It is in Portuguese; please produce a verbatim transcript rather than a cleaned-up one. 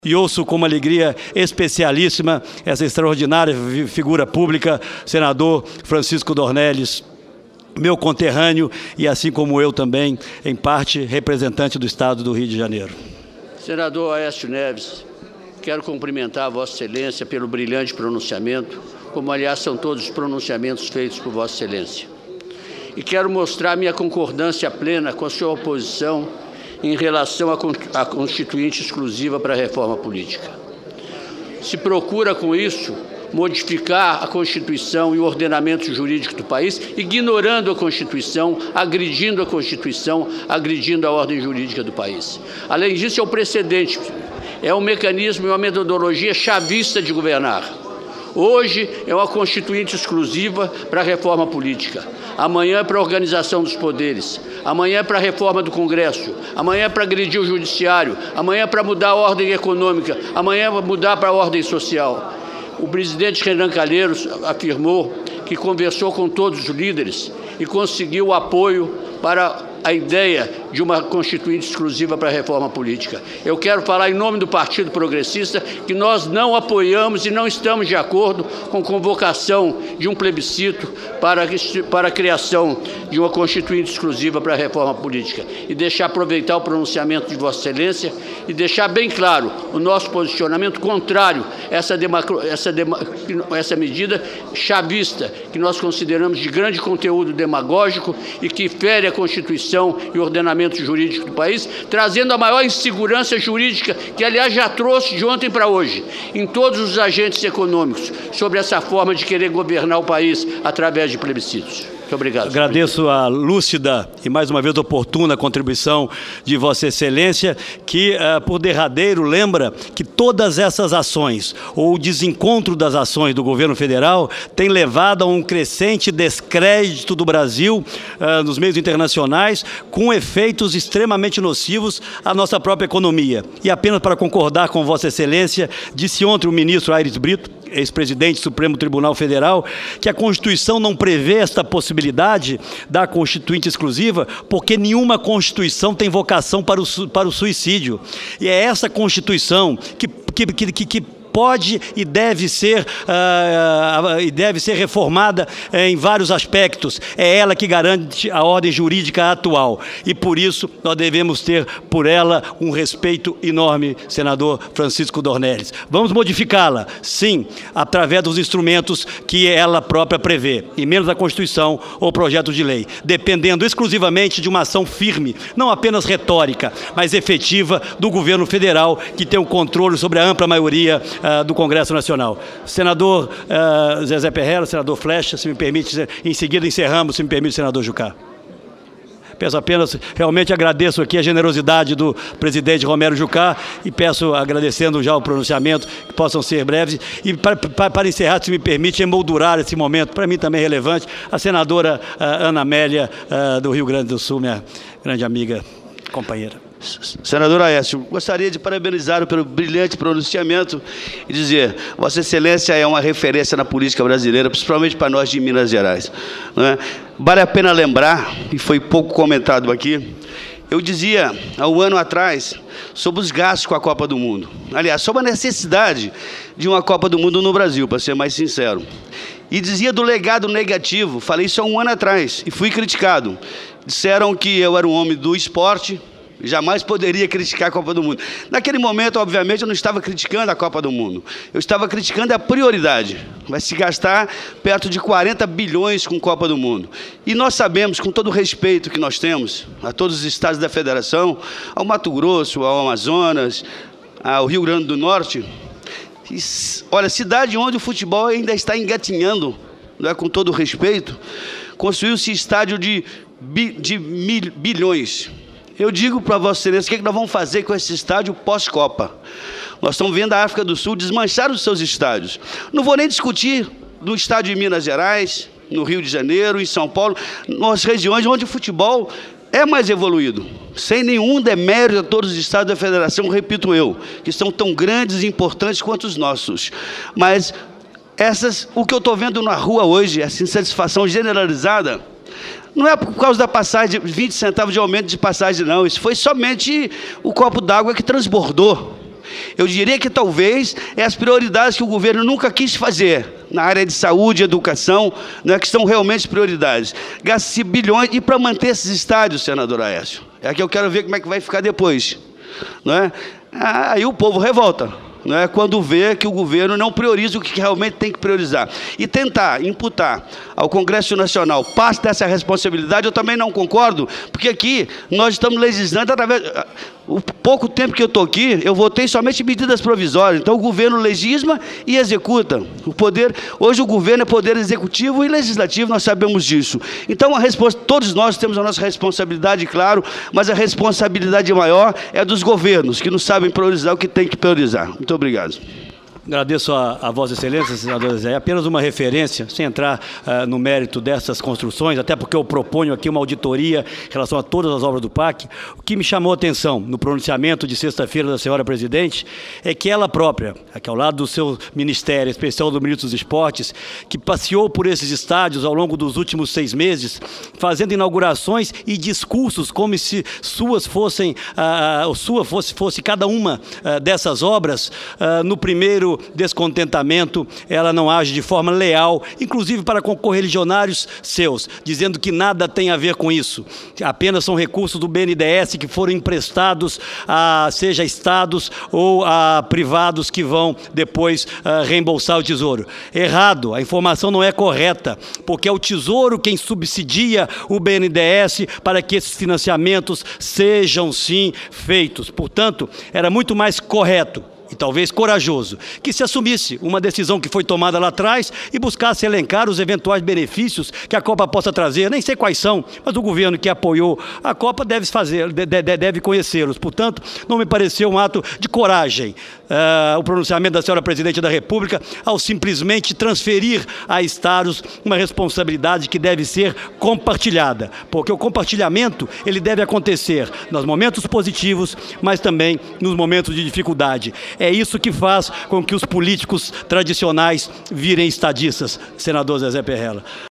E ouço com uma alegria especialíssima essa extraordinária figura pública, senador Francisco Dornelles, meu conterrâneo e, assim como eu também, em parte, representante do Estado do Rio de Janeiro. Senador Aécio Neves, quero cumprimentar a Vossa Excelência pelo brilhante pronunciamento, como, aliás, são todos os pronunciamentos feitos por Vossa Excelência. E quero mostrar minha concordância plena com a sua oposição em relação à Constituinte exclusiva para a reforma política. Se procura, com isso, modificar a Constituição e o ordenamento jurídico do país, ignorando a Constituição, agredindo a Constituição, agredindo a ordem jurídica do país. Além disso, é um precedente, é um mecanismo e uma metodologia chavista de governar. Hoje é uma Constituinte exclusiva para a reforma política. Amanhã é para a organização dos poderes. Amanhã é para a reforma do Congresso. Amanhã é para agredir o Judiciário. Amanhã é para mudar a ordem econômica. Amanhã é para mudar para a ordem social. O presidente Renan Calheiros afirmou que conversou com todos os líderes e conseguiu o apoio para a ideia de uma Constituinte exclusiva para a reforma política. Eu quero falar em nome do Partido Progressista que nós não apoiamos e não estamos de acordo com convocação de um plebiscito para, para a criação de uma Constituinte exclusiva para a reforma política. E deixar aproveitar o pronunciamento de Vossa Excelência e deixar bem claro o nosso posicionamento contrário a essa, essa, essa medida chavista, que nós consideramos de grande conteúdo demagógico e que fere a Constituição e o ordenamento jurídico do país, trazendo a maior insegurança jurídica, que, aliás, já trouxe de ontem para hoje, em todos os agentes econômicos, sobre essa forma de querer governar o país através de plebiscitos. Muito obrigado. Agradeço a lúcida e, mais uma vez, oportuna contribuição de Vossa Excelência, que, uh, por derradeiro, lembra que todas essas ações, ou o desencontro das ações do governo federal, tem levado a um crescente descrédito do Brasil uh, nos meios internacionais, com efeitos extremamente nocivos à nossa própria economia. E apenas para concordar com Vossa Excelência, disse ontem o ministro Aires Brito, ex-presidente do Supremo Tribunal Federal, que a Constituição não prevê esta possibilidade da Constituinte exclusiva, porque nenhuma Constituição tem vocação para o, para o suicídio. E é essa Constituição que, que, que, que pode e deve ser, uh, uh, deve ser reformada uh, em vários aspectos. É ela que garante a ordem jurídica atual. E, por isso, nós devemos ter por ela um respeito enorme, senador Francisco Dornelles. Vamos modificá-la, sim, através dos instrumentos que ela própria prevê, e menos a Constituição ou projeto de lei, dependendo exclusivamente de uma ação firme, não apenas retórica, mas efetiva do governo federal, que tem o controle sobre a ampla maioria Uh, do Congresso Nacional. Senador uh, Zezé Perrella, senador Flecha, se me permite, em seguida encerramos, se me permite, senador Jucá. Peço apenas, realmente agradeço aqui a generosidade do presidente Romero Jucá e peço, agradecendo já o pronunciamento, que possam ser breves. E para, para, para encerrar, se me permite, emoldurar esse momento, para mim também relevante, a senadora uh, Ana Amélia, uh, do Rio Grande do Sul, minha grande amiga, companheira. Senador Aécio, gostaria de parabenizá-lo pelo brilhante pronunciamento e dizer: Vossa Excelência é uma referência na política brasileira, principalmente para nós de Minas Gerais. Não é? Vale a pena lembrar, e foi pouco comentado aqui, eu dizia há um ano atrás sobre os gastos com a Copa do Mundo. Aliás, sobre a necessidade de uma Copa do Mundo no Brasil, para ser mais sincero. E dizia do legado negativo, falei isso há um ano atrás, e fui criticado. Disseram que eu era um homem do esporte, jamais poderia criticar a Copa do Mundo. Naquele momento, obviamente, eu não estava criticando a Copa do Mundo. Eu estava criticando a prioridade. Vai se gastar perto de quarenta bilhões com Copa do Mundo. E nós sabemos, com todo o respeito que nós temos a todos os estados da Federação, ao Mato Grosso, ao Amazonas, ao Rio Grande do Norte, e, olha, cidade onde o futebol ainda está engatinhando, não é, com todo o respeito, construiu-se estádio de, bi, de mil, bilhões. Eu digo para Vossa Excelência, o que, é que nós vamos fazer com esse estádio pós-Copa? Nós estamos vendo a África do Sul desmanchar os seus estádios. Não vou nem discutir no estádio de Minas Gerais, no Rio de Janeiro, em São Paulo, nas regiões onde o futebol é mais evoluído. Sem nenhum demérito a todos os estados da Federação, repito eu, que são tão grandes e importantes quanto os nossos. Mas essas, o que eu estou vendo na rua hoje, essa insatisfação generalizada, Não é por causa da passagem, de vinte centavos de aumento de passagem, não. Isso foi somente o copo d'água que transbordou. Eu diria que talvez é as prioridades que o governo nunca quis fazer na área de saúde e educação, né, que são realmente prioridades. Gasta-se bilhões, e para manter esses estádios, senador Aécio, é que eu quero ver como é que vai ficar depois. Não é? Aí o povo revolta. Não é, quando vê que o governo não prioriza o que realmente tem que priorizar. E tentar imputar ao Congresso Nacional parte dessa responsabilidade, eu também não concordo, porque aqui nós estamos legislando através... O pouco tempo que eu estou aqui, eu votei somente medidas provisórias. Então o governo legisla e executa. O poder, hoje o governo é poder executivo e legislativo, nós sabemos disso. Então a respons... todos nós temos a nossa responsabilidade, claro, mas a responsabilidade maior é dos governos, que não sabem priorizar o que tem que priorizar. Muito obrigado. Agradeço a, a Vossa Excelência, senador Zé. Apenas uma referência, sem entrar uh, no mérito dessas construções, até porque eu proponho aqui uma auditoria em relação a todas as obras do P A C. O que me chamou a atenção no pronunciamento de sexta-feira da senhora presidente é que ela própria, aqui ao lado do seu ministério, especial do Ministro dos Esportes, que passeou por esses estádios ao longo dos últimos seis meses, fazendo inaugurações e discursos como se suas fossem, uh, ou sua fosse, fosse cada uma uh, dessas obras, uh, no primeiro descontentamento, ela não age de forma leal, inclusive para com correligionários seus, dizendo que nada tem a ver com isso, apenas são recursos do B N D E S que foram emprestados a seja estados ou a privados que vão depois uh, reembolsar o Tesouro. Errado, a informação não é correta, porque é o Tesouro quem subsidia o B N D E S para que esses financiamentos sejam sim feitos. Portanto, era muito mais correto e talvez corajoso, que se assumisse uma decisão que foi tomada lá atrás e buscasse elencar os eventuais benefícios que a Copa possa trazer. Nem sei quais são, mas o governo que apoiou a Copa deve fazer, deve conhecê-los. Portanto, não me pareceu um ato de coragem uh, o pronunciamento da senhora Presidente da República ao simplesmente transferir a estados uma responsabilidade que deve ser compartilhada, porque o compartilhamento ele deve acontecer nos momentos positivos, mas também nos momentos de dificuldade. É isso que faz com que os políticos tradicionais virem estadistas, senador Zezé Perrella.